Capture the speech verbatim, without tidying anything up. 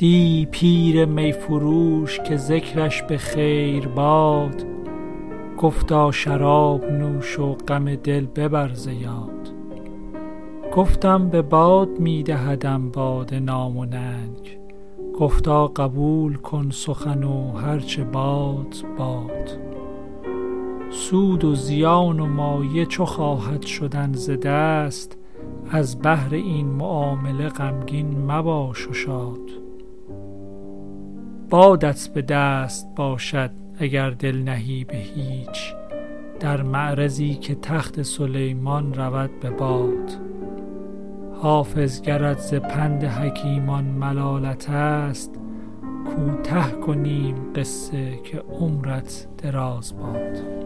دی پیر می فروش که ذکرش به خیر باد، گفتا شراب نوش و غم دل ببر ز یاد. گفتم به باد می دهدم باده نام و ننگ، گفتا قبول کن سخن و هرچه باد باد. سود و زیان و مایه چو خواهد شدن ز دست، از بهر این معامله غمگین مباش و شاد. بادت به دست باشد اگر دل نهی به هیچ، در معرضی که تخت سلیمان رود به باد. حافظ گرت ز پند حکیمان ملالت است، کوته کنیم قصه که عمرت دراز باد.